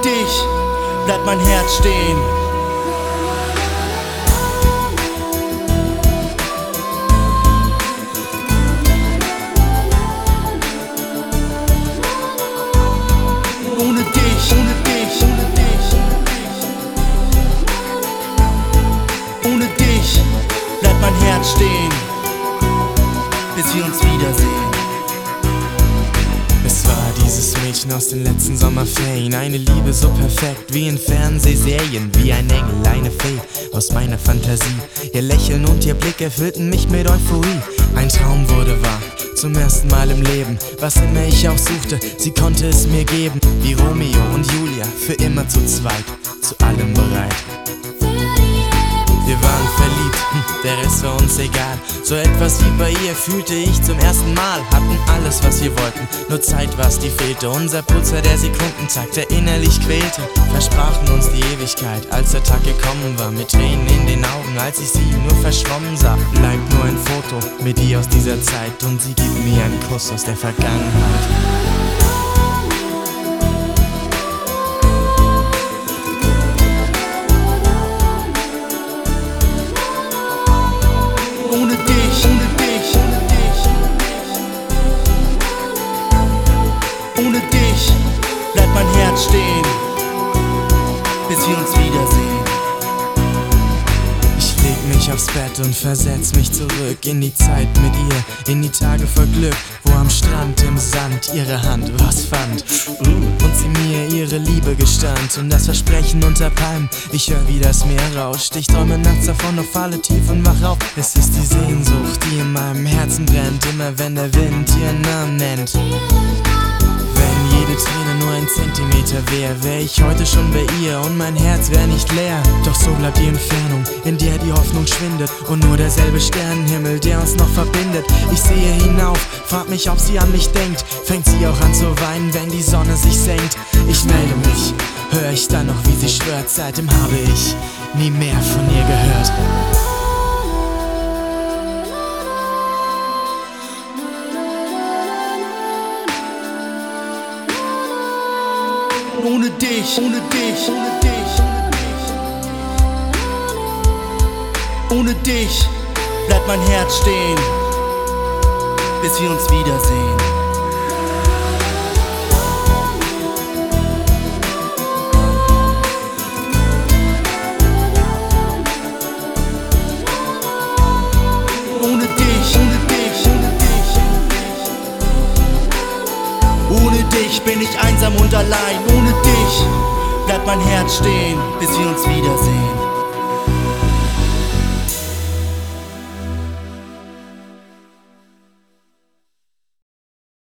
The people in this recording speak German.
dich bleibt mein Herz stehen. Ohne dich, ohne dich, ohne dich, ohne dich bleibt mein Herz stehen, bis wir uns wiedersehen. Es war dieses Mädchen aus den letzten Sommerferien, eine Liebe so perfekt wie in Fernsehserien, wie ein Engel, eine Fee aus meiner Fantasie. Ihr Lächeln und ihr Blick erfüllten mich mit Euphorie. Ein Traum wurde wahr, zum ersten Mal im Leben. Was immer ich auch suchte, sie konnte es mir geben. Wie Romeo und Julia, für immer zu zweit, zu allem bereit. Wir waren verliebt, der Rest war uns egal. So etwas wie bei ihr fühlte ich zum ersten Mal. Hatten alles, was wir wollten, nur Zeit war's, die fehlte. Unser Pulsar der Sekundentakt, der innerlich quälte. Versprachen uns die Ewigkeit, als der Tag gekommen war. Mit Tränen in den Augen, als ich sie nur verschwommen sah. Bleibt nur ein Foto mit ihr aus dieser Zeit, und sie gibt mir einen Kuss aus der Vergangenheit. Ohne dich, ohne dich, ohne dich, ohne dich bleibt mein Herz stehen, bis wir uns wiedersehen. Ich leg mich aufs Bett und versetz mich zurück in die Zeit mit ihr, in die Tage voll Glück, wo am Strand im Sand ihre Hand was fand und sie mir ihre Liebe gestand und das Versprechen unter Palmen. Ich hör, wie das Meer rauscht, ich träume nachts davon, doch falle tief und wach auf. Es ist die Sehnsucht, die in meinem Herzen brennt, immer wenn der Wind ihren Namen nennt. Wenn jede Träne nur ein Zentimeter wär ich heute schon bei ihr und mein Herz wär nicht leer. Doch so bleibt die Entfernung, in der die Hoffnung schwindet, und nur derselbe Sternenhimmel, der uns noch verbindet. Ich sehe hinauf, frag mich, ob sie an mich denkt. Fängt sie auch an zu weinen, wenn die Sonne sich senkt? Ich melde mich, hör ich dann noch, wie sie schwört. Seitdem habe ich nie mehr von ihr gehört. Ohne dich, ohne dich, ohne dich, ohne dich bleibt mein Herz stehen, bis wir uns wiedersehen. Ohne dich, ohne dich, ohne dich, ohne dich bin ich einsam und allein. Ohne dich bleibt mein Herz stehen, bis wir uns wiedersehen.